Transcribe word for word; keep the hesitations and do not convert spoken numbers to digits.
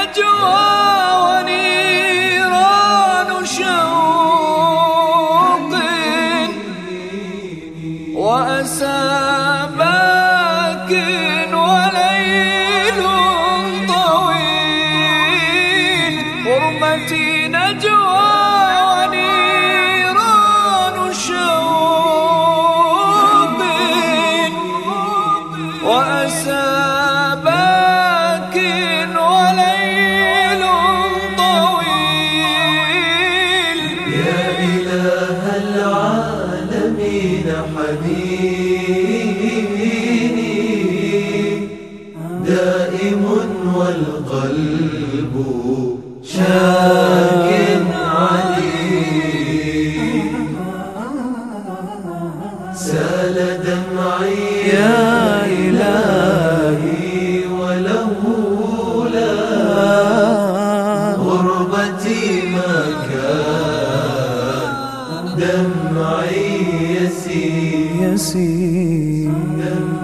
نجوى ونيران شوق وأسى باك وليل طويل. غربتي نجوى ونيران شوق وأسى باك وليل طويل. يا إله العالمين حنيني دائم والقلب شاك عليم. سال دمعي يا إلهي ولولا غربتي ما كان دمعي يسيل.